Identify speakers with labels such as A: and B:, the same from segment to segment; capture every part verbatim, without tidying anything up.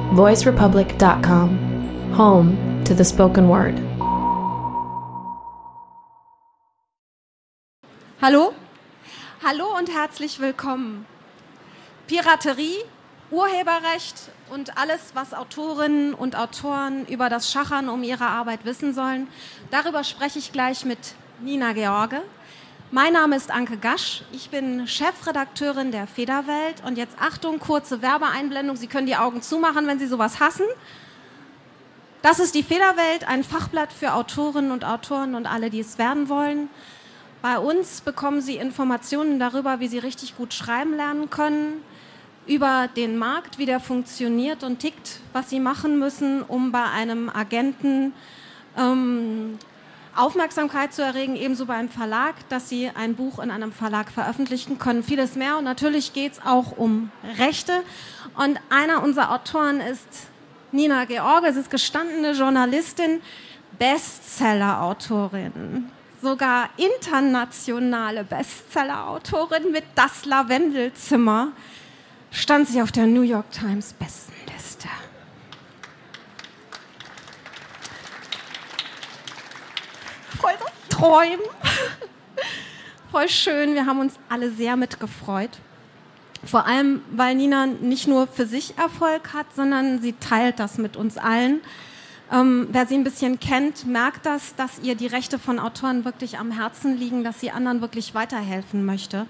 A: voice republic dot com, home to the spoken word.
B: Hallo? Hallo und herzlich willkommen. Piraterie, Urheberrecht und alles, was Autorinnen und Autoren über das Schachern um ihre Arbeit wissen sollen, darüber spreche ich gleich mit Nina George. Mein Name ist Anke Gasch, ich bin Chefredakteurin der Federwelt und jetzt Achtung, kurze Werbeeinblendung, Sie können die Augen zumachen, wenn Sie sowas hassen. Das ist die Federwelt, ein Fachblatt für Autorinnen und Autoren und alle, die es werden wollen. Bei uns bekommen Sie Informationen darüber, wie Sie richtig gut schreiben lernen können, über den Markt, wie der funktioniert und tickt, was Sie machen müssen, um bei einem Agenten ähm, Aufmerksamkeit zu erregen, ebenso beim Verlag, dass Sie ein Buch in einem Verlag veröffentlichen können, vieles mehr. Und natürlich geht es auch um Rechte. Und einer unserer Autoren ist Nina George, sie ist gestandene Journalistin, Bestseller-Autorin. Sogar internationale Bestseller-Autorin mit Das Lavendelzimmer stand sie auf der New York Times Bestenliste. Voll so träumen. Voll schön, wir haben uns alle sehr mitgefreut. Vor allem, weil Nina nicht nur für sich Erfolg hat, sondern sie teilt das mit uns allen. Ähm, wer sie ein bisschen kennt, merkt das, dass ihr die Rechte von Autoren wirklich am Herzen liegen, dass sie anderen wirklich weiterhelfen möchte.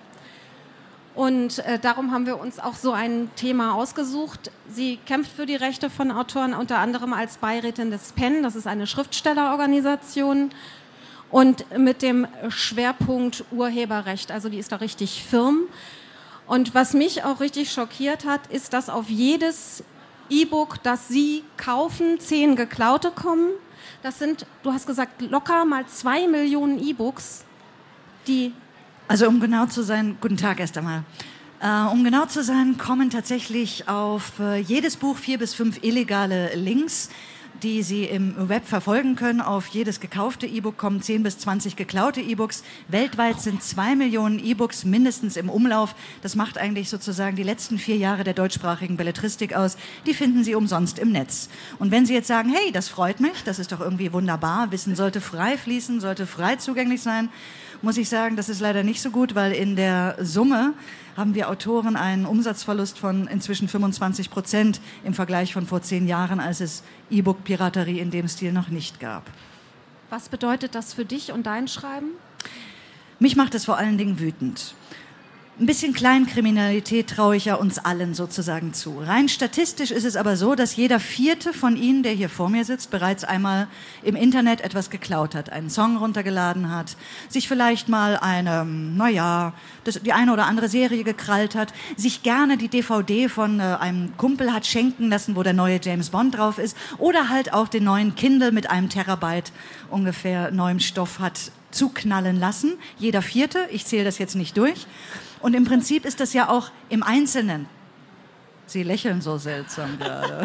B: Und äh, darum haben wir uns auch so ein Thema ausgesucht. Sie kämpft für die Rechte von Autoren, unter anderem als Beirätin des P E N, das ist eine Schriftstellerorganisation, und mit dem Schwerpunkt Urheberrecht, also die ist da richtig firm. Und was mich auch richtig schockiert hat, ist, dass auf jedes E-Book, das Sie kaufen, zehn geklaute kommen. Das sind, du hast gesagt, locker mal zwei Millionen E-Books, die...
C: Also um genau zu sein, guten Tag erst einmal. Äh, um genau zu sein, kommen tatsächlich auf äh, jedes Buch vier bis fünf illegale Links, die Sie im Web verfolgen können. Auf jedes gekaufte E-Book kommen zehn bis zwanzig geklaute E-Books. Weltweit sind zwei Millionen E-Books mindestens im Umlauf. Das macht eigentlich sozusagen die letzten vier Jahre der deutschsprachigen Belletristik aus. Die finden Sie umsonst im Netz. Und wenn Sie jetzt sagen, hey, das freut mich, das ist doch irgendwie wunderbar, Wissen sollte frei fließen, sollte frei zugänglich sein, muss ich sagen, das ist leider nicht so gut, weil in der Summe haben wir Autoren einen Umsatzverlust von inzwischen fünfundzwanzig Prozent im Vergleich von vor zehn Jahren, als es E-Book-Piraterie in dem Stil noch nicht gab.
B: Was bedeutet das für dich und dein Schreiben?
C: Mich macht es vor allen Dingen wütend. Ein bisschen Kleinkriminalität traue ich ja uns allen sozusagen zu. Rein statistisch ist es aber so, dass jeder Vierte von Ihnen, der hier vor mir sitzt, bereits einmal im Internet etwas geklaut hat, einen Song runtergeladen hat, sich vielleicht mal eine, naja, das, die eine oder andere Serie gekrallt hat, sich gerne die D V D von äh, einem Kumpel hat schenken lassen, wo der neue James Bond drauf ist, oder halt auch den neuen Kindle mit einem Terabyte ungefähr neuem Stoff hat zuknallen lassen. Jeder Vierte, ich zähle das jetzt nicht durch. Und im Prinzip ist das ja auch im Einzelnen. Sie lächeln so seltsam gerade.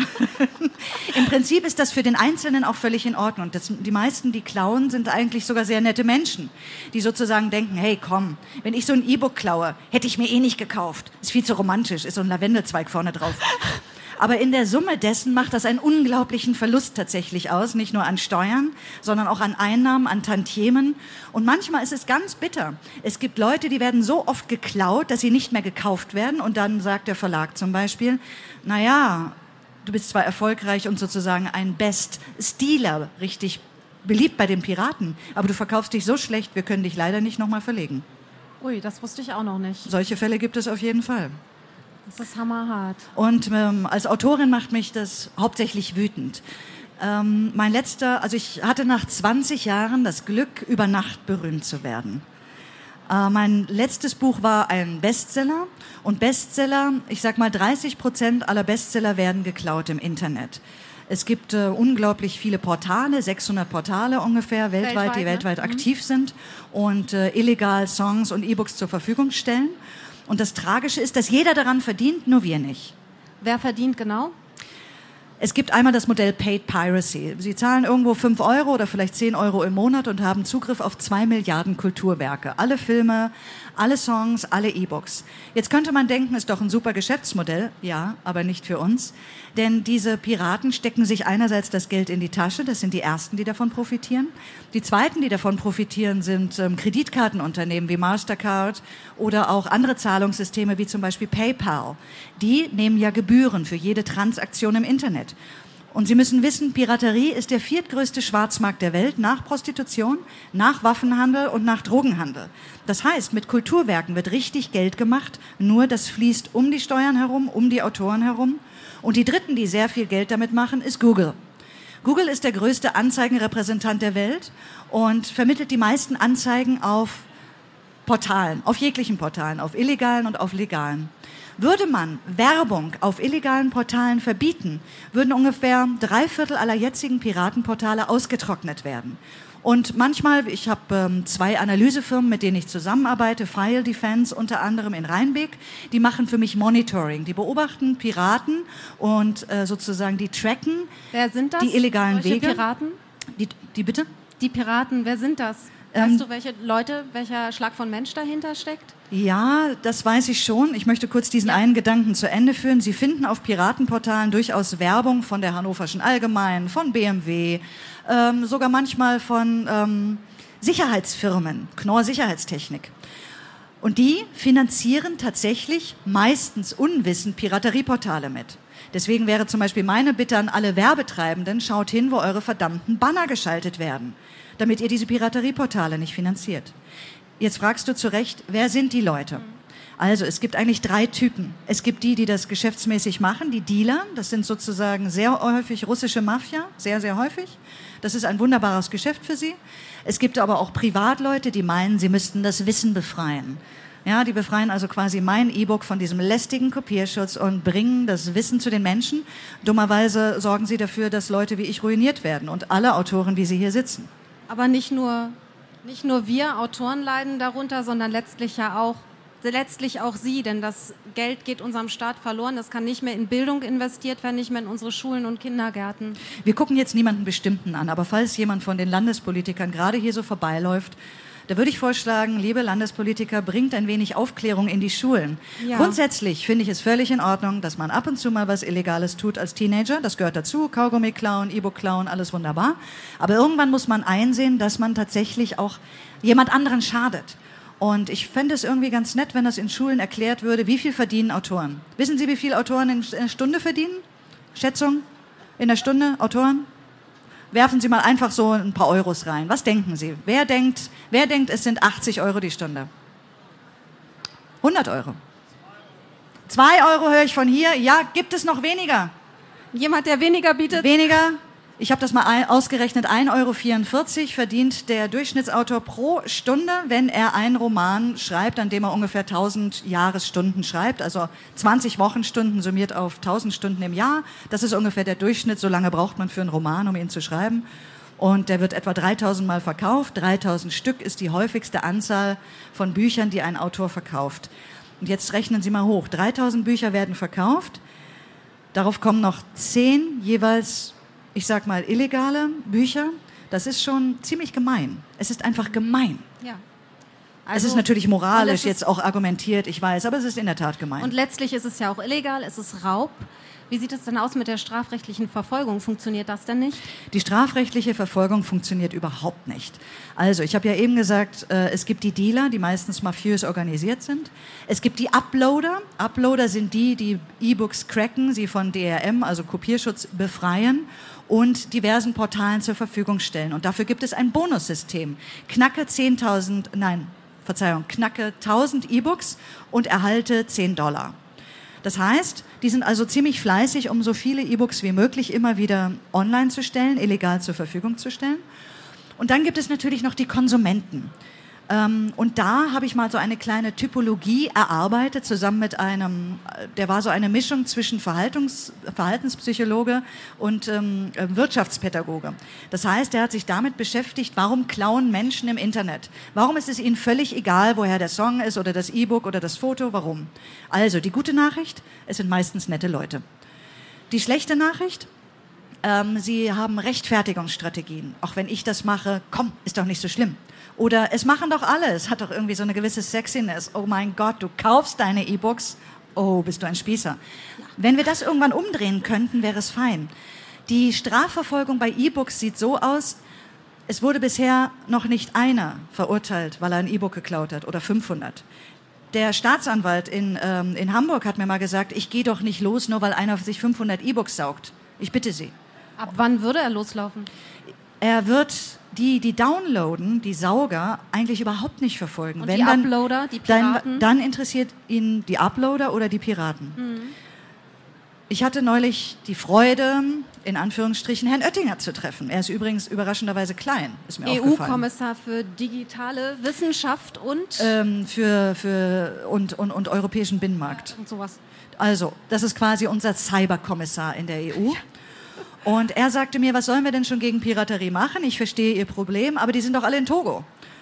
C: Im Prinzip ist das für den Einzelnen auch völlig in Ordnung. Das, die meisten, die klauen, sind eigentlich sogar sehr nette Menschen, die sozusagen denken, hey, komm, wenn ich so ein E-Book klaue, hätte ich mir eh nicht gekauft. Ist viel zu romantisch, ist so ein Lavendelzweig vorne drauf. Aber in der Summe dessen macht das einen unglaublichen Verlust tatsächlich aus, nicht nur an Steuern, sondern auch an Einnahmen, an Tantiemen. Und manchmal ist es ganz bitter. Es gibt Leute, die werden so oft geklaut, dass sie nicht mehr gekauft werden. Und dann sagt der Verlag zum Beispiel, naja, du bist zwar erfolgreich und sozusagen ein Best-Stealer, richtig beliebt bei den Piraten, aber du verkaufst dich so schlecht, wir können dich leider nicht nochmal verlegen.
B: Ui, das wusste ich auch noch nicht.
C: Solche Fälle gibt es auf jeden Fall.
B: Das ist hammerhart.
C: Und ähm, als Autorin macht mich das hauptsächlich wütend. Ähm, mein letzter, also ich hatte nach zwanzig Jahren das Glück, über Nacht berühmt zu werden. Äh, mein letztes Buch war ein Bestseller. Und Bestseller, ich sag mal, dreißig Prozent aller Bestseller werden geklaut im Internet. Es gibt äh, unglaublich viele Portale, sechshundert Portale ungefähr weltweit, weltweit die ne? weltweit mhm. aktiv sind und äh, illegal Songs und E-Books zur Verfügung stellen. Und das Tragische ist, dass jeder daran verdient, nur wir nicht.
B: Wer verdient genau?
C: Es gibt einmal das Modell Paid Piracy. Sie zahlen irgendwo fünf Euro oder vielleicht zehn Euro im Monat und haben Zugriff auf zwei Milliarden Kulturwerke. Alle Filme, alle Songs, alle E-Books. Jetzt könnte man denken, ist doch ein super Geschäftsmodell. Ja, aber nicht für uns. Denn diese Piraten stecken sich einerseits das Geld in die Tasche. Das sind die Ersten, die davon profitieren. Die Zweiten, die davon profitieren, sind ähm, Kreditkartenunternehmen wie Mastercard oder auch andere Zahlungssysteme wie zum Beispiel PayPal. Die nehmen ja Gebühren für jede Transaktion im Internet. Und Sie müssen wissen, Piraterie ist der viertgrößte Schwarzmarkt der Welt nach Prostitution, nach Waffenhandel und nach Drogenhandel. Das heißt, mit Kulturwerken wird richtig Geld gemacht, nur das fließt um die Steuern herum, um die Autoren herum. Und die Dritten, die sehr viel Geld damit machen, ist Google. Google ist der größte Anzeigenrepräsentant der Welt und vermittelt die meisten Anzeigen auf Portalen, auf jeglichen Portalen, auf illegalen und auf legalen. Würde man Werbung auf illegalen Portalen verbieten, würden ungefähr drei Viertel aller jetzigen Piratenportale ausgetrocknet werden. Und manchmal, ich habe ähm, zwei Analysefirmen, mit denen ich zusammenarbeite, File Defense unter anderem in Rheinbeck, die machen für mich Monitoring. Die beobachten Piraten und äh, sozusagen die tracken
B: wer sind das?
C: Die illegalen
B: Solche
C: Wege.
B: Piraten?
C: Die, die bitte?
B: Die Piraten, wer sind das?
C: Ähm,
B: weißt du, welche Leute, welcher Schlag von Mensch dahinter steckt?
C: Ja, das weiß ich schon. Ich möchte kurz diesen ja. einen Gedanken zu Ende führen. Sie finden auf Piratenportalen durchaus Werbung von der Hannoverschen Allgemeinen, von B M W, ähm, sogar manchmal von ähm, Sicherheitsfirmen, Knorr Sicherheitstechnik. Und die finanzieren tatsächlich meistens unwissend Piraterieportale mit. Deswegen wäre zum Beispiel meine Bitte an alle Werbetreibenden, schaut hin, wo eure verdammten Banner geschaltet werden, damit ihr diese Piraterieportale nicht finanziert. Jetzt fragst du zu Recht, wer sind die Leute? Also es gibt eigentlich drei Typen. Es gibt die, die das geschäftsmäßig machen, die Dealer. Das sind sozusagen sehr häufig russische Mafia, sehr, sehr häufig. Das ist ein wunderbares Geschäft für sie. Es gibt aber auch Privatleute, die meinen, sie müssten das Wissen befreien. Ja, die befreien also quasi mein E-Book von diesem lästigen Kopierschutz und bringen das Wissen zu den Menschen. Dummerweise sorgen sie dafür, dass Leute wie ich ruiniert werden und alle Autoren, wie sie hier sitzen.
B: Aber nicht nur, nicht nur wir Autoren leiden darunter, sondern letztlich ja auch, letztlich auch Sie, denn das Geld geht unserem Staat verloren. Das kann nicht mehr in Bildung investiert werden, nicht mehr in unsere Schulen und Kindergärten.
C: Wir gucken jetzt niemanden Bestimmten an, aber falls jemand von den Landespolitikern gerade hier so vorbeiläuft, da würde ich vorschlagen, liebe Landespolitiker, bringt ein wenig Aufklärung in die Schulen. Ja. Grundsätzlich finde ich es völlig in Ordnung, dass man ab und zu mal was Illegales tut als Teenager. Das gehört dazu, Kaugummi klauen, E-Book klauen, alles wunderbar. Aber irgendwann muss man einsehen, dass man tatsächlich auch jemand anderen schadet. Und ich fände es irgendwie ganz nett, wenn das in Schulen erklärt würde, wie viel verdienen Autoren. Wissen Sie, wie viel Autoren in einer Stunde verdienen? Schätzung? In der Stunde Autoren? Werfen Sie mal einfach so ein paar Euros rein. Was denken Sie? Wer denkt, wer denkt, es sind achtzig Euro die Stunde? hundert Euro. zwei Euro höre ich von hier. Ja, gibt es noch weniger?
B: Jemand, der weniger bietet?
C: Weniger? Ich habe das mal ein, ausgerechnet. ein Euro vierundvierzig verdient der Durchschnittsautor pro Stunde, wenn er einen Roman schreibt, an dem er ungefähr tausend Jahresstunden schreibt. Also zwanzig Wochenstunden summiert auf tausend Stunden im Jahr. Das ist ungefähr der Durchschnitt. So lange braucht man für einen Roman, um ihn zu schreiben. Und der wird etwa dreitausend Mal verkauft. dreitausend Stück ist die häufigste Anzahl von Büchern, die ein Autor verkauft. Und jetzt rechnen Sie mal hoch. dreitausend Bücher werden verkauft. Darauf kommen noch zehn jeweils, ich sag mal, illegale Bücher. Das ist schon ziemlich gemein. Es ist einfach gemein.
B: Ja.
C: Also, es ist natürlich moralisch ist jetzt auch argumentiert, ich weiß, aber es ist in der Tat gemein.
B: Und letztlich ist es ja auch illegal, es ist Raub. Wie sieht es denn aus mit der strafrechtlichen Verfolgung? Funktioniert das denn nicht?
C: Die strafrechtliche Verfolgung funktioniert überhaupt nicht. Also, ich habe ja eben gesagt, äh, es gibt die Dealer, die meistens mafiös organisiert sind. Es gibt die Uploader. Uploader sind die, die E-Books cracken, sie von D R M, also Kopierschutz, befreien und diversen Portalen zur Verfügung stellen. Und dafür gibt es ein Bonussystem. Knacke zehntausend, nein, Verzeihung, knacke tausend E-Books und erhalte zehn Dollar. Das heißt, die sind also ziemlich fleißig, um so viele E-Books wie möglich immer wieder online zu stellen, illegal zur Verfügung zu stellen. Und dann gibt es natürlich noch die Konsumenten. Ähm, und da habe ich mal so eine kleine Typologie erarbeitet, zusammen mit einem, der war so eine Mischung zwischen Verhaltungs, Verhaltenspsychologe und ähm, Wirtschaftspädagoge. Das heißt, er hat sich damit beschäftigt, warum klauen Menschen im Internet? Warum ist es ihnen völlig egal, woher der Song ist oder das E-Book oder das Foto? Warum? Also, die gute Nachricht, es sind meistens nette Leute. Die schlechte Nachricht, Ähm, sie haben Rechtfertigungsstrategien. Auch wenn ich das mache, komm, ist doch nicht so schlimm. Oder es machen doch alle, es hat doch irgendwie so eine gewisse Sexiness. Oh mein Gott, du kaufst deine E-Books, oh, bist du ein Spießer. Wenn wir das irgendwann umdrehen könnten, wäre es fein. Die Strafverfolgung bei E-Books sieht so aus, es wurde bisher noch nicht einer verurteilt, weil er ein E-Book geklaut hat, oder fünfhundert. Der Staatsanwalt in, ähm, in Hamburg hat mir mal gesagt, ich gehe doch nicht los, nur weil einer sich fünfhundert E-Books saugt. Ich bitte Sie.
B: Ab wann würde er loslaufen?
C: Er wird die, die downloaden, die Sauger, eigentlich überhaupt nicht verfolgen.
B: Und
C: Wenn
B: die
C: dann,
B: Uploader, die Piraten?
C: Dann, dann interessiert ihn die Uploader oder die Piraten. Mhm. Ich hatte neulich die Freude, in Anführungsstrichen, Herrn Oettinger zu treffen. Er ist übrigens überraschenderweise klein, ist mir
B: E
C: aufgefallen.
B: E U-Kommissar für digitale Wissenschaft und?
C: Ähm, für, für, und, und, und europäischen Binnenmarkt.
B: Und sowas.
C: Also, das ist quasi unser Cyberkommissar in der E U. Und er sagte mir, was sollen wir denn schon gegen Piraterie machen? Ich verstehe Ihr Problem, aber die sind doch alle in Togo.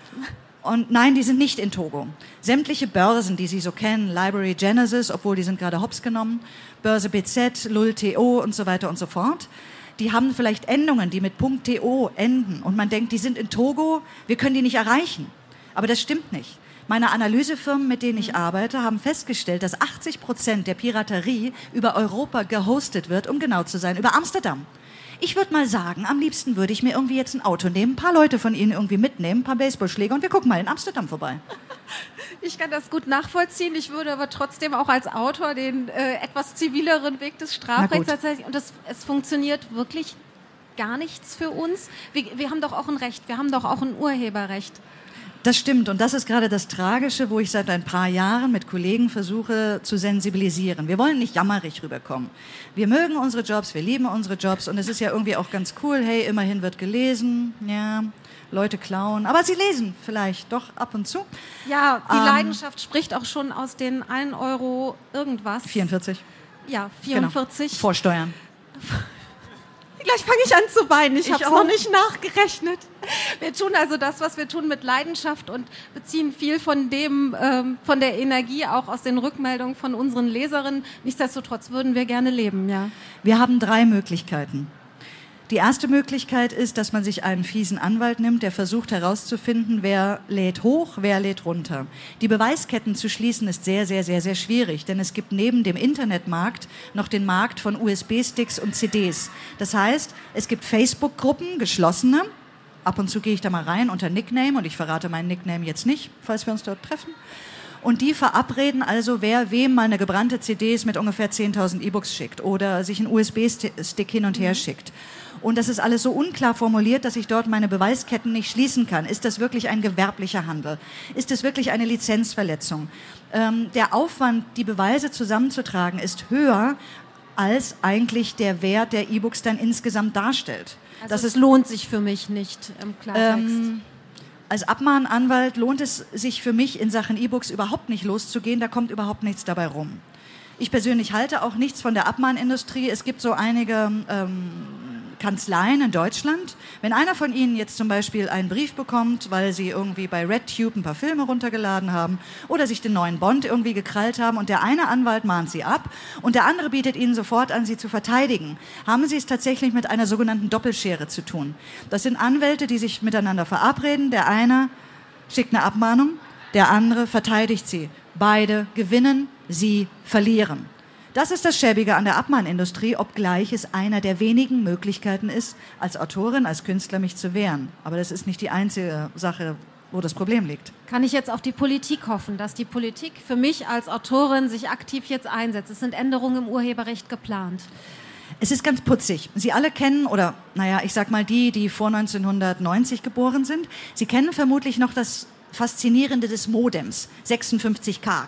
C: Und nein, die sind nicht in Togo. Sämtliche Börsen, die Sie so kennen, Library Genesis, obwohl die sind gerade hops genommen, Börse B Z, Lul Punkt to und so weiter und so fort, die haben vielleicht Endungen, die mit .to enden. Und man denkt, die sind in Togo, wir können die nicht erreichen. Aber das stimmt nicht. Meine Analysefirmen, mit denen ich arbeite, haben festgestellt, dass achtzig Prozent der Piraterie über Europa gehostet wird, um genau zu sein, über Amsterdam. Ich würde mal sagen, am liebsten würde ich mir irgendwie jetzt ein Auto nehmen, ein paar Leute von Ihnen irgendwie mitnehmen, ein paar Baseballschläger und wir gucken mal in Amsterdam vorbei.
B: Ich kann das gut nachvollziehen. Ich würde aber trotzdem auch als Autor den äh, etwas zivileren Weg des Strafrechts tatsächlich. Und das, es funktioniert wirklich gar nichts für uns. Wir, wir haben doch auch ein Recht, wir haben doch auch ein Urheberrecht.
C: Das stimmt und das ist gerade das Tragische, wo ich seit ein paar Jahren mit Kollegen versuche zu sensibilisieren. Wir wollen nicht jammerig rüberkommen. Wir mögen unsere Jobs, wir lieben unsere Jobs und es ist ja irgendwie auch ganz cool, hey, immerhin wird gelesen, ja, Leute klauen, aber sie lesen vielleicht doch ab und zu.
B: Ja, die
C: ähm,
B: Leidenschaft spricht auch schon aus den ein Euro irgendwas.
C: vierundvierzig.
B: Ja, vierundvierzig.
C: Genau. Vorsteuern.
B: Gleich fange ich an zu weinen. Ich, ich habe es noch nicht nachgerechnet. Wir tun also das, was wir tun, mit Leidenschaft und beziehen viel von dem, ähm, von der Energie auch aus den Rückmeldungen von unseren Leserinnen. Nichtsdestotrotz würden wir gerne leben, ja.
C: Wir haben drei Möglichkeiten. Die erste Möglichkeit ist, dass man sich einen fiesen Anwalt nimmt, der versucht herauszufinden, wer lädt hoch, wer lädt runter. Die Beweisketten zu schließen ist sehr, sehr, sehr, sehr schwierig, denn es gibt neben dem Internetmarkt noch den Markt von U S B-Sticks und C Ds. Das heißt, es gibt Facebook-Gruppen, geschlossene. Ab und zu gehe ich da mal rein unter Nickname und ich verrate meinen Nickname jetzt nicht, falls wir uns dort treffen. Und die verabreden also, wer wem mal eine gebrannte C Ds mit ungefähr zehntausend E-Books schickt oder sich einen U S B-Stick hin und her schickt. Und das ist alles so unklar formuliert, dass ich dort meine Beweisketten nicht schließen kann. Ist das wirklich ein gewerblicher Handel? Ist es wirklich eine Lizenzverletzung? Ähm, der Aufwand, die Beweise zusammenzutragen, ist höher, als eigentlich der Wert der E-Books dann insgesamt darstellt.
B: Also
C: das
B: es
C: ist,
B: lohnt sich für mich nicht im Klartext.
C: Ähm, als Abmahnanwalt lohnt es sich für mich in Sachen E-Books überhaupt nicht loszugehen, da kommt überhaupt nichts dabei rum. Ich persönlich halte auch nichts von der Abmahnindustrie. Es gibt so einige ähm, Kanzleien in Deutschland. Wenn einer von Ihnen jetzt zum Beispiel einen Brief bekommt, weil Sie irgendwie bei RedTube ein paar Filme runtergeladen haben oder sich den neuen Bond irgendwie gekrallt haben und der eine Anwalt mahnt Sie ab und der andere bietet Ihnen sofort an, Sie zu verteidigen, haben Sie es tatsächlich mit einer sogenannten Doppelschere zu tun. Das sind Anwälte, die sich miteinander verabreden. Der eine schickt eine Abmahnung, der andere verteidigt sie. Beide gewinnen, Sie verlieren. Das ist das Schäbige an der Abmahnindustrie, obgleich es einer der wenigen Möglichkeiten ist, als Autorin, als Künstler mich zu wehren. Aber das ist nicht die einzige Sache, wo das Problem liegt.
B: Kann ich jetzt auf die Politik hoffen, dass die Politik für mich als Autorin sich aktiv jetzt einsetzt? Es sind Änderungen im Urheberrecht geplant.
C: Es ist ganz putzig. Sie alle kennen, oder naja, ich sag mal die, die vor neunzehnhundertneunzig geboren sind, Sie kennen vermutlich noch das Faszinierende des Modems, sechsundfünfzig K.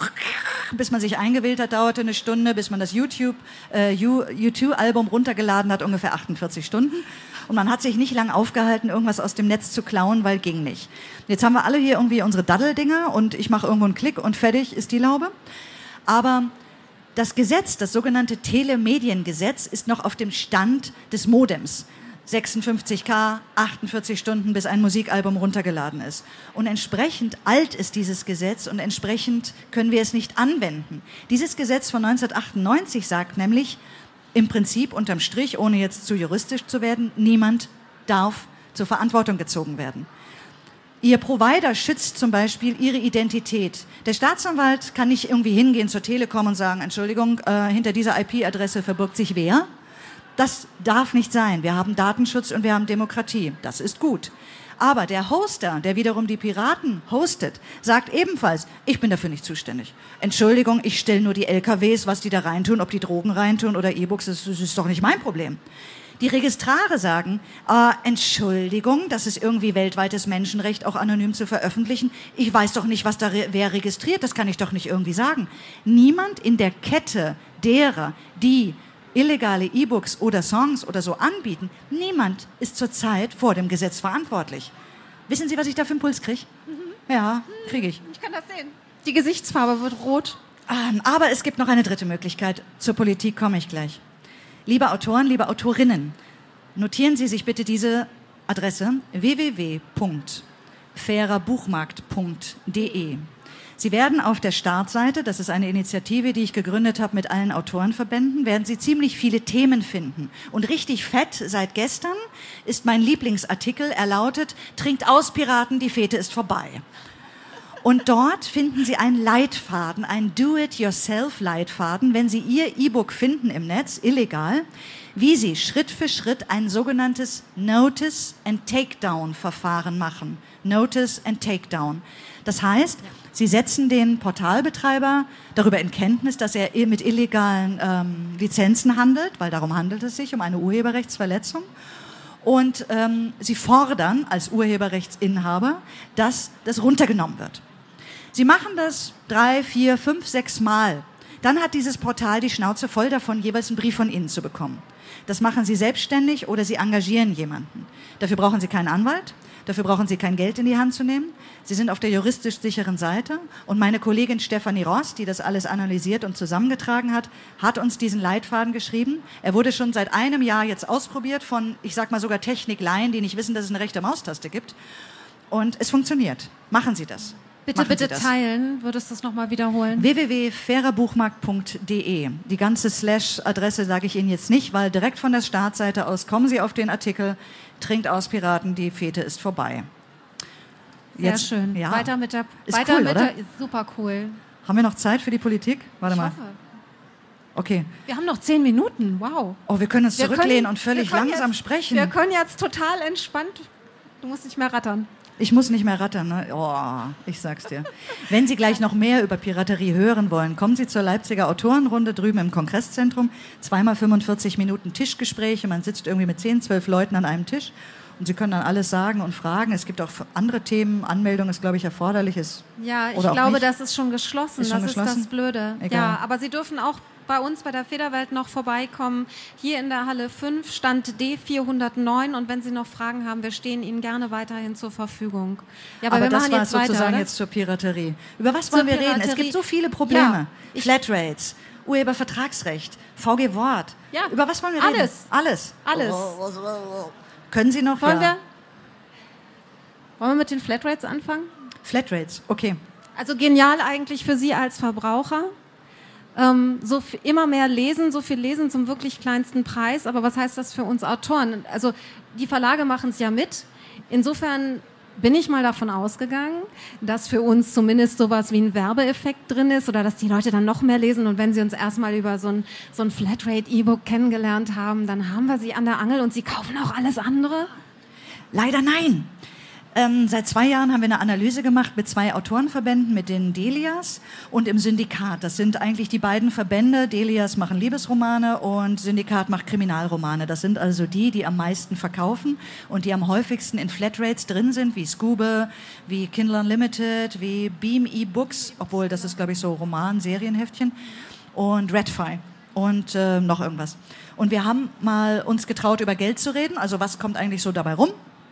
C: Bis man sich eingewählt hat, dauerte eine Stunde, bis man das YouTube, äh, U zwei Album runtergeladen hat, ungefähr achtundvierzig Stunden. Und man hat sich nicht lang aufgehalten, irgendwas aus dem Netz zu klauen, weil ging nicht. Jetzt haben wir alle hier irgendwie unsere Daddeldinger und ich mache irgendwo einen Klick und fertig ist die Laube. Aber das Gesetz, das sogenannte Telemediengesetz, ist noch auf dem Stand des Modems. sechsundfünfzig K, achtundvierzig Stunden, bis ein Musikalbum runtergeladen ist. Und entsprechend alt ist dieses Gesetz und entsprechend können wir es nicht anwenden. Dieses Gesetz von neunzehnhundertachtundneunzig sagt nämlich, Im Prinzip unterm Strich, ohne jetzt zu juristisch zu werden, niemand darf zur Verantwortung gezogen werden. Ihr Provider schützt zum Beispiel Ihre Identität. Der Staatsanwalt kann nicht irgendwie hingehen zur Telekom und sagen, Entschuldigung, äh, hinter dieser I P-Adresse verbirgt sich wer? Das darf nicht sein. Wir haben Datenschutz und wir haben Demokratie. Das ist gut. Aber der Hoster, der wiederum die Piraten hostet, sagt ebenfalls, ich bin dafür nicht zuständig. Entschuldigung, ich stelle nur die L K Ws, was die da reintun, ob die Drogen reintun oder E-Books, das, das ist doch nicht mein Problem. Die Registrare sagen, äh, Entschuldigung, das ist irgendwie weltweites Menschenrecht, auch anonym zu veröffentlichen. Ich weiß doch nicht, was da re- wer registriert, das kann ich doch nicht irgendwie sagen. Niemand in der Kette derer, die illegale E-Books oder Songs oder so anbieten, niemand ist zurzeit vor dem Gesetz verantwortlich. Wissen Sie, was ich da für einen Puls kriege? Mhm. Ja, kriege ich.
B: Ich kann das sehen. Die Gesichtsfarbe wird rot.
C: Ähm, aber es gibt noch eine dritte Möglichkeit. Zur Politik komme ich gleich. Liebe Autoren, liebe Autorinnen, notieren Sie sich bitte diese Adresse w w w punkt fairer buchmarkt punkt d e. Sie werden auf der Startseite, das ist eine Initiative, die ich gegründet habe mit allen Autorenverbänden, werden Sie ziemlich viele Themen finden. Und richtig fett seit gestern ist mein Lieblingsartikel, er lautet, trinkt aus, Piraten, die Fete ist vorbei. Und dort finden Sie einen Leitfaden, einen Do-it-yourself-Leitfaden, wenn Sie Ihr E-Book finden im Netz, illegal, wie Sie Schritt für Schritt ein sogenanntes Notice-and-Takedown-Verfahren machen. Notice and Takedown. Das heißt, Sie setzen den Portalbetreiber darüber in Kenntnis, dass er mit illegalen ähm, Lizenzen handelt, weil darum handelt es sich, um eine Urheberrechtsverletzung. Und ähm, Sie fordern als Urheberrechtsinhaber, dass das runtergenommen wird. Sie machen das drei, vier, fünf, sechs Mal. Dann hat dieses Portal die Schnauze voll davon, jeweils einen Brief von Ihnen zu bekommen. Das machen Sie selbstständig oder Sie engagieren jemanden. Dafür brauchen Sie keinen Anwalt. Dafür brauchen Sie kein Geld in die Hand zu nehmen. Sie sind auf der juristisch sicheren Seite. Und meine Kollegin Stefanie Ross, die das alles analysiert und zusammengetragen hat, hat uns diesen Leitfaden geschrieben. Er wurde schon seit einem Jahr jetzt ausprobiert von, ich sag mal sogar Technikleien, die nicht wissen, dass es eine rechte Maustaste gibt. Und es funktioniert. Machen Sie das.
B: Bitte,
C: Machen
B: bitte teilen. Würdest du es nochmal wiederholen?
C: w w w punkt fairer buchmarkt punkt d e. Die ganze Slash-Adresse sage ich Ihnen jetzt nicht, weil direkt von der Startseite aus kommen Sie auf den Artikel Trinkt aus, Piraten, die Fete ist vorbei.
B: Sehr
C: Jetzt,
B: schön.
C: Ja.
B: Weiter mit der...
C: Ist
B: weiter
C: cool,
B: mit
C: oder?
B: der, ist super cool.
C: Haben wir noch Zeit für die Politik? Warte
B: Ich
C: mal.
B: hoffe.
C: Okay.
B: Wir haben noch zehn Minuten. Wow.
C: Oh, wir können uns
B: Wir
C: zurücklehnen
B: können-
C: und völlig
B: wir können
C: langsam
B: jetzt,
C: sprechen.
B: Wir können jetzt total entspannt... Du musst nicht mehr rattern.
C: Ich muss nicht mehr rattern, ne? Oh, ich sag's dir. Wenn Sie gleich noch mehr über Piraterie hören wollen, kommen Sie zur Leipziger Autorenrunde drüben im Kongresszentrum. Zweimal fünfundvierzig Minuten Tischgespräche. Man sitzt irgendwie mit zehn, zwölf Leuten an einem Tisch. Und Sie können dann alles sagen und fragen. Es gibt auch andere Themen. Anmeldung ist, glaube ich, erforderlich. Ist,
B: Ja, ich
C: oder auch
B: glaube,
C: nicht.
B: das ist schon geschlossen.
C: Ist schon
B: das
C: geschlossen?
B: ist das Blöde.
C: Egal.
B: Ja, aber Sie dürfen auch bei uns bei der Federwelt noch vorbeikommen. Hier in der Halle fünf, Stand D vierhundertneun. Und wenn Sie noch Fragen haben, wir stehen Ihnen gerne weiterhin zur Verfügung. Ja, aber,
C: Aber
B: wir
C: das
B: machen
C: war
B: jetzt
C: sozusagen
B: weiter, oder?
C: jetzt zur Piraterie. Über was
B: Zur
C: wollen wir reden? Es
B: Piraterie.
C: gibt so viele Probleme.
B: Ja, ich-
C: Flatrates, Urhebervertragsrecht, V G Wort.
B: Ja,
C: Über was wollen wir reden?
B: alles.
C: Alles.
B: Alles.
C: Können Sie noch?
B: Wollen
C: ja.
B: wir? Wollen wir mit den Flatrates anfangen?
C: Flatrates, okay.
B: Also genial eigentlich für Sie als Verbraucher. Ähm, so f- immer mehr lesen, so viel lesen zum wirklich kleinsten Preis. Aber was heißt das für uns Autoren? Also die Verlage machen es ja mit. Insofern bin ich mal davon ausgegangen, dass für uns zumindest sowas wie ein Werbeeffekt drin ist oder dass die Leute dann noch mehr lesen. Und wenn sie uns erstmal über so ein, so ein Flatrate-E-Book kennengelernt haben, dann haben wir sie an der Angel und sie kaufen auch alles andere.
C: Leider nein. Ähm, seit zwei Jahren haben wir eine Analyse gemacht mit zwei Autorenverbänden, mit den Delias und im Syndikat. Das sind eigentlich die beiden Verbände. Delias machen Liebesromane und Syndikat macht Kriminalromane. Das sind also die, die am meisten verkaufen und die am häufigsten in Flatrates drin sind, wie Scoobe, wie Kindle Unlimited, wie Beam E-Books, obwohl das ist, glaube ich, so Roman, Serienheftchen, und Redfi und äh, noch irgendwas. Und wir haben mal uns getraut, über Geld zu reden. Also was kommt eigentlich so dabei rum?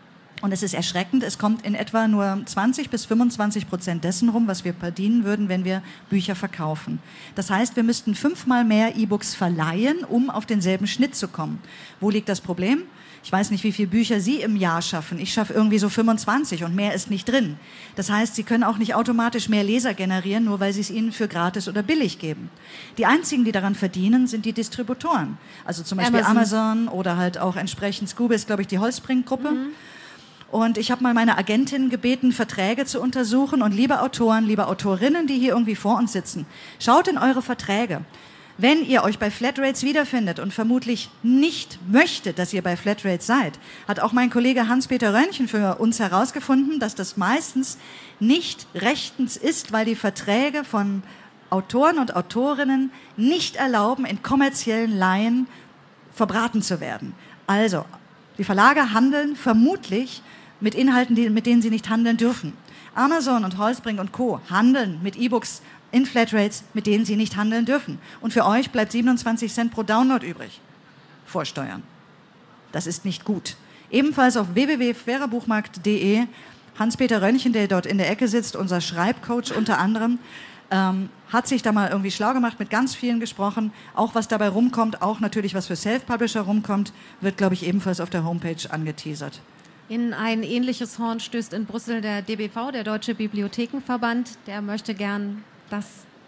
C: Und es ist erschreckend, es kommt in etwa nur zwanzig bis fünfundzwanzig Prozent dessen rum, was wir verdienen würden, wenn wir Bücher verkaufen. Das heißt, wir müssten fünfmal mehr E-Books verleihen, um auf denselben Schnitt zu kommen. Wo liegt das Problem? Ich weiß nicht, wie viele Bücher Sie im Jahr schaffen. Ich schaffe irgendwie so fünfundzwanzig und mehr ist nicht drin. Das heißt, Sie können auch nicht automatisch mehr Leser generieren, nur weil Sie es ihnen für gratis oder billig geben. Die einzigen, die daran verdienen, sind die Distributoren. Also zum Beispiel Amazon, Amazon oder halt auch entsprechend Scuba ist, glaube ich, die Holzbrink-Gruppe. Mhm. Und ich habe mal meine Agentin gebeten, Verträge zu untersuchen. Und liebe Autoren, liebe Autorinnen, die hier irgendwie vor uns sitzen, schaut in eure Verträge. Wenn ihr euch bei Flatrates wiederfindet und vermutlich nicht möchtet, dass ihr bei Flatrates seid, hat auch mein Kollege Hans-Peter Rönnchen für uns herausgefunden, dass das meistens nicht rechtens ist, weil die Verträge von Autoren und Autorinnen nicht erlauben, in kommerziellen Leihen verbraten zu werden. Also, die Verlage handeln vermutlich mit Inhalten, die, mit denen sie nicht handeln dürfen. Amazon und Holzbrink und Co. handeln mit E-Books in Flatrates, mit denen sie nicht handeln dürfen. Und für euch bleibt siebenundzwanzig Cent pro Download übrig. Vor Steuern. Das ist nicht gut. Ebenfalls auf w w w punkt fairer buchmarkt punkt d e. Hans-Peter Rönnchen, der dort in der Ecke sitzt, unser Schreibcoach unter anderem, ähm, hat sich da mal irgendwie schlau gemacht, mit ganz vielen gesprochen. Auch was dabei rumkommt, auch natürlich was für Self-Publisher rumkommt, wird, glaube ich, ebenfalls auf der Homepage angeteasert.
B: In ein ähnliches Horn stößt in Brüssel der D B V, der Deutsche Bibliothekenverband. Der möchte gern, dass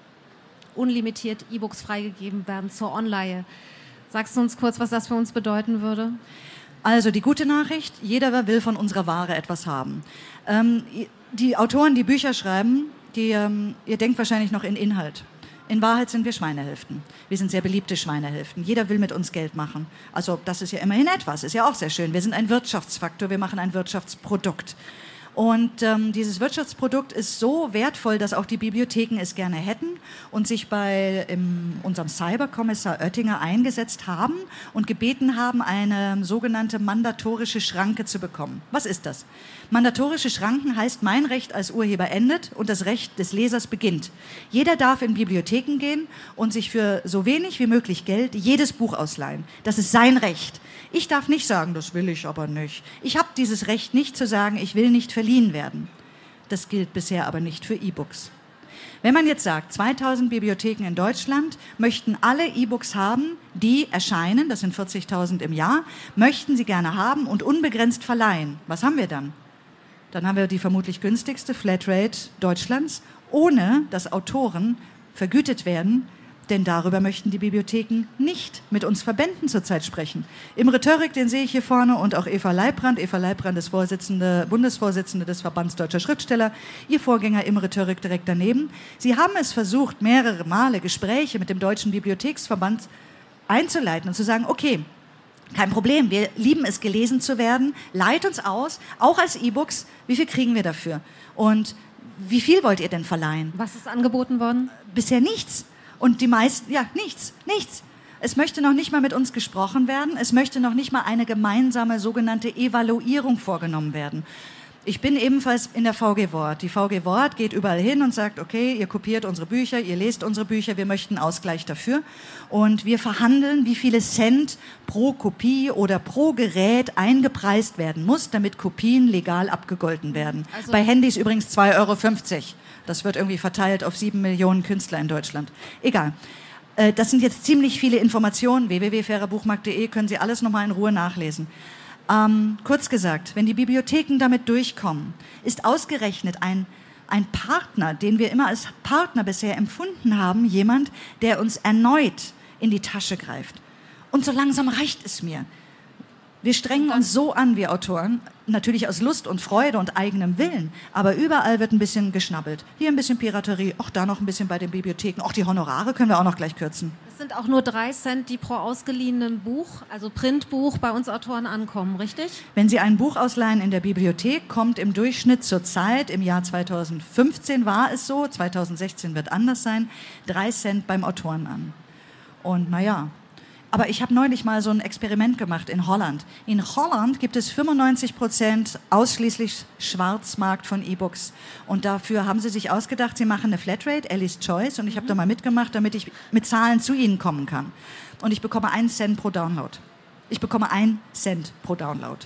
B: unlimitiert E-Books freigegeben werden zur Online. Sagst du uns kurz, was das für uns bedeuten würde?
C: Also die gute Nachricht, jeder will von unserer Ware etwas haben. Ähm, die Autoren, die Bücher schreiben, die, ähm, ihr denkt wahrscheinlich noch in Inhalt. In Wahrheit sind wir Schweinehälften. Wir sind sehr beliebte Schweinehälften. Jeder will mit uns Geld machen. Also das ist ja immerhin etwas, ist ja auch sehr schön. Wir sind ein Wirtschaftsfaktor, wir machen ein Wirtschaftsprodukt. Und ähm, dieses Wirtschaftsprodukt ist so wertvoll, dass auch die Bibliotheken es gerne hätten und sich bei im, unserem Cyberkommissar Oettinger eingesetzt haben und gebeten haben, eine sogenannte mandatorische Schranke zu bekommen. Was ist das? Mandatorische Schranken heißt, mein Recht als Urheber endet und das Recht des Lesers beginnt. Jeder darf in Bibliotheken gehen und sich für so wenig wie möglich Geld jedes Buch ausleihen. Das ist sein Recht. Ich darf nicht sagen, das will ich aber nicht. Ich habe dieses Recht nicht zu sagen, ich will nicht verliehen werden. Das gilt bisher aber nicht für E-Books. Wenn man jetzt sagt, zweitausend Bibliotheken in Deutschland möchten alle E-Books haben, die erscheinen, das sind vierzigtausend im Jahr, möchten sie gerne haben und unbegrenzt verleihen. Was haben wir dann? Dann haben wir die vermutlich günstigste Flatrate Deutschlands, ohne dass Autoren vergütet werden, denn darüber möchten die Bibliotheken nicht mit uns Verbänden zurzeit sprechen. Imre Törrik, den sehe ich hier vorne, und auch Eva Leibbrand. Eva Leibbrand ist Vorsitzende, Bundesvorsitzende des Verbands Deutscher Schriftsteller. Ihr Vorgänger Imre Törrik direkt daneben. Sie haben es versucht, mehrere Male Gespräche mit dem Deutschen Bibliotheksverband einzuleiten und zu sagen, okay, kein Problem, wir lieben es, gelesen zu werden. Leiht uns aus, auch als E-Books. Wie viel kriegen wir dafür? Und wie viel wollt ihr denn verleihen?
B: Was ist angeboten worden?
C: Bisher nichts. Und die meisten, ja, nichts, nichts. Es möchte noch nicht mal mit uns gesprochen werden. Es möchte noch nicht mal eine gemeinsame sogenannte Evaluierung vorgenommen werden. Ich bin ebenfalls in der V G Wort. Die V G Wort geht überall hin und sagt, okay, ihr kopiert unsere Bücher, ihr lest unsere Bücher, wir möchten Ausgleich dafür. Und wir verhandeln, wie viele Cent pro Kopie oder pro Gerät eingepreist werden muss, damit Kopien legal abgegolten werden. Also bei Handys übrigens zwei Euro fünfzig. Das wird irgendwie verteilt auf sieben Millionen Künstler in Deutschland. Egal. Das sind jetzt ziemlich viele Informationen. w w w punkt fairer buchmarkt punkt d e können Sie alles nochmal in Ruhe nachlesen. Ähm, kurz gesagt, wenn die Bibliotheken damit durchkommen, ist ausgerechnet ein, ein Partner, den wir immer als Partner bisher empfunden haben, jemand, der uns erneut in die Tasche greift. Und so langsam reicht es mir. Wir strengen uns so an, wir Autoren, natürlich aus Lust und Freude und eigenem Willen, aber überall wird ein bisschen geschnabbelt. Hier ein bisschen Piraterie, auch da noch ein bisschen bei den Bibliotheken. Auch die Honorare können wir auch noch gleich kürzen.
B: Es sind auch nur drei Cent, die pro ausgeliehenen Buch, also Printbuch, bei uns Autoren ankommen, richtig?
C: Wenn Sie ein Buch ausleihen in der Bibliothek, kommt im Durchschnitt zur Zeit, im Jahr zweitausendfünfzehn war es so, zweitausendsechzehn wird anders sein, drei Cent beim Autoren an. Und naja... Aber ich habe neulich mal so ein Experiment gemacht in Holland. In Holland gibt es fünfundneunzig Prozent ausschließlich Schwarzmarkt von E-Books. Und dafür haben sie sich ausgedacht, sie machen eine Flatrate, Ellie's Choice. Und ich habe da mal mitgemacht, damit ich mit Zahlen zu ihnen kommen kann. Und ich bekomme einen Cent pro Download. Ich bekomme einen Cent pro Download.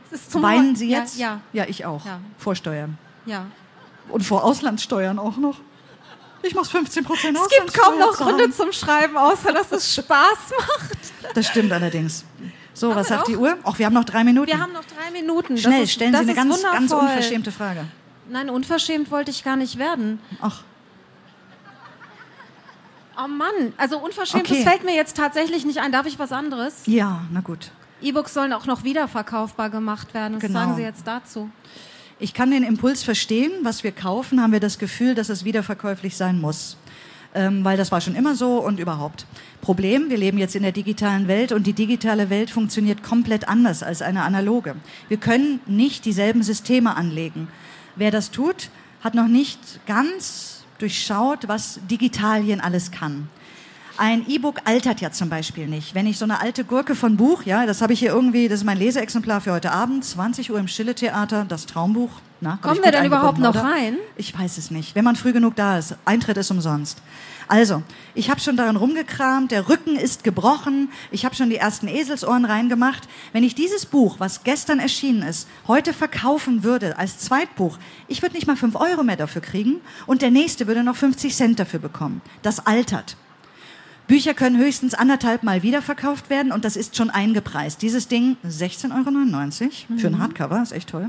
B: Es ist zum
C: Weinen
B: Heu-
C: Sie
B: ja,
C: jetzt?
B: Ja,
C: Ja, ich auch.
B: Ja.
C: Vor Steuern.
B: ja.
C: Und vor Auslandssteuern auch noch. Ich muss fünfzehn Prozent
B: Es gibt kaum noch
C: Auslandssteuer
B: Gründe
C: zahlen.
B: zum Schreiben, außer dass es Spaß macht.
C: Das stimmt allerdings. So,
B: Haben
C: was
B: wir
C: sagt die
B: noch?
C: Uhr? Ach, wir haben noch drei Minuten.
B: Wir haben noch drei Minuten. Das
C: Schnell,
B: ist,
C: stellen
B: das
C: Sie eine
B: ist
C: ganz, ganz
B: wundervoll.
C: unverschämte Frage.
B: Nein, unverschämt wollte ich gar nicht werden.
C: Ach,
B: Oh Mann, also unverschämt,
C: Okay.
B: das fällt mir jetzt tatsächlich nicht ein. Darf ich was anderes?
C: ja, na gut.
B: E-Books sollen auch noch wiederverkaufbar gemacht werden. Was
C: Genau.
B: sagen Sie jetzt dazu?
C: Ich kann den Impuls verstehen. Was wir kaufen, haben wir das Gefühl, dass es wiederverkäuflich sein muss. Ähm, weil das war schon immer so und überhaupt. Problem, wir leben jetzt in der digitalen Welt und die digitale Welt funktioniert komplett anders als eine analoge. Wir können nicht dieselben Systeme anlegen. Wer das tut, hat noch nicht ganz durchschaut, was Digitalien alles kann. Ein E-Book altert ja zum Beispiel nicht. Wenn ich so eine alte Gurke von Buch, ja, das habe ich hier irgendwie, das ist mein Leseexemplar für heute Abend, zwanzig Uhr im Schille-Theater, das Traumbuch. Na, hab
B: Kommen
C: ich
B: wir
C: gut
B: denn überhaupt
C: eingebunden,
B: noch
C: oder?
B: rein?
C: Ich weiß es nicht. Wenn man früh genug da ist. Eintritt ist umsonst. Also, ich habe schon daran rumgekramt, der Rücken ist gebrochen, ich habe schon die ersten Eselsohren reingemacht. Wenn ich dieses Buch, was gestern erschienen ist, heute verkaufen würde als Zweitbuch, ich würde nicht mal fünf Euro mehr dafür kriegen und der Nächste würde noch fünfzig Cent dafür bekommen. Das altert. Bücher können höchstens anderthalb Mal wiederverkauft werden und das ist schon eingepreist. Dieses Ding sechzehn Euro neunundneunzig für ein Hardcover, ist echt toll.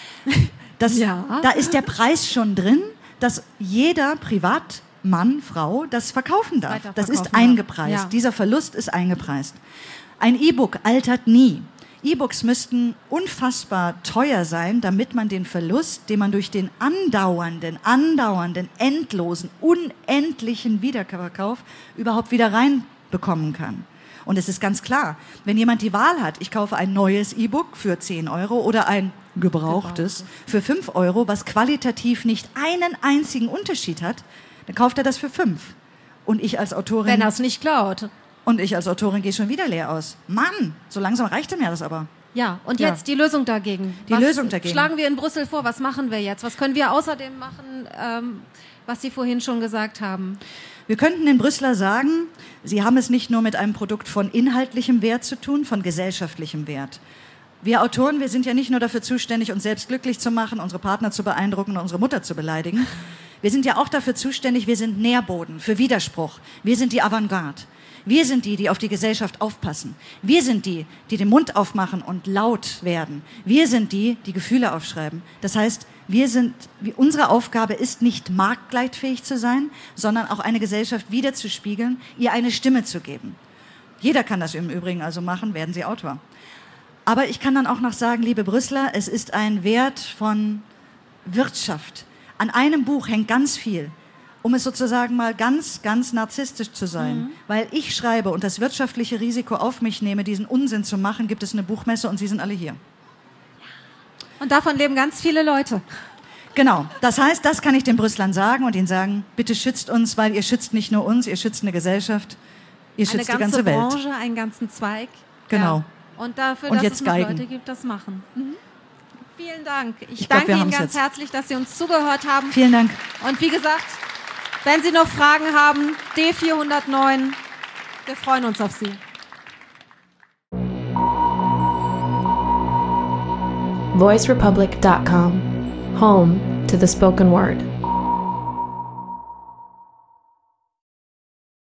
C: Das,
B: Ja.
C: Da ist der Preis schon drin, dass jeder Privatmann, Frau das verkaufen darf.
B: Weiter
C: Das ist
B: verkaufen darf.
C: eingepreist.
B: Ja.
C: Dieser Verlust ist eingepreist. Ein E-Book altert nie. E-Books müssten unfassbar teuer sein, damit man den Verlust, den man durch den andauernden, andauernden, endlosen, unendlichen Wiederverkauf überhaupt wieder reinbekommen kann. Und es ist ganz klar, wenn jemand die Wahl hat, ich kaufe ein neues E-Book für zehn Euro oder ein gebrauchtes für fünf Euro, was qualitativ nicht einen einzigen Unterschied hat, dann kauft er das für fünf. Und ich als Autorin...
B: Wenn er es nicht klaut.
C: Und ich als Autorin gehe schon wieder leer aus. Mann, so langsam reicht mir das aber.
B: Ja, und
C: Ja.
B: jetzt die Lösung dagegen.
C: Die
B: was
C: Lösung dagegen.
B: Schlagen wir in Brüssel vor, was machen wir jetzt? Was können wir außerdem machen, ähm, was Sie vorhin schon gesagt haben?
C: Wir könnten den Brüsseler sagen, sie haben es nicht nur mit einem Produkt von inhaltlichem Wert zu tun, von gesellschaftlichem Wert. Wir Autoren, wir sind ja nicht nur dafür zuständig, uns selbst glücklich zu machen, unsere Partner zu beeindrucken und unsere Mutter zu beleidigen. Wir sind ja auch dafür zuständig, wir sind Nährboden für Widerspruch. Wir sind die Avantgarde. Wir sind die, die auf die Gesellschaft aufpassen. Wir sind die, die den Mund aufmachen und laut werden. Wir sind die, die Gefühle aufschreiben. Das heißt, wir sind, unsere Aufgabe ist nicht marktleitfähig zu sein, sondern auch eine Gesellschaft wiederzuspiegeln, ihr eine Stimme zu geben. Jeder kann das im Übrigen also machen, werden Sie Autor. Aber ich kann dann auch noch sagen, liebe Brüsseler, es ist ein Wert von Wirtschaft. An einem Buch hängt ganz viel, um es sozusagen mal ganz, ganz narzisstisch zu sein. Mhm. Weil ich schreibe und das wirtschaftliche Risiko auf mich nehme, diesen Unsinn zu machen, gibt es eine Buchmesse und Sie sind alle hier.
B: Und davon leben ganz viele Leute.
C: Genau. Das heißt, das kann ich den Brüsslern sagen und ihnen sagen, bitte schützt uns, weil ihr schützt nicht nur uns, ihr schützt eine Gesellschaft, ihr schützt
B: Eine
C: die ganze
B: ganze
C: Welt.
B: Branche, einen ganzen Zweig.
C: Genau.
B: Ja. Und dafür,
C: Und
B: dass
C: jetzt
B: es noch
C: Geigen.
B: Leute gibt, das machen. Mhm. Vielen Dank. Ich,
C: Ich glaub,
B: danke
C: wir
B: Ihnen
C: haben's
B: ganz
C: jetzt.
B: herzlich, dass Sie uns zugehört haben.
C: Vielen Dank.
B: Und wie gesagt, wenn Sie noch Fragen haben, D vierhundertneun, wir freuen uns auf Sie.
A: voice republic dot com, home to the spoken word.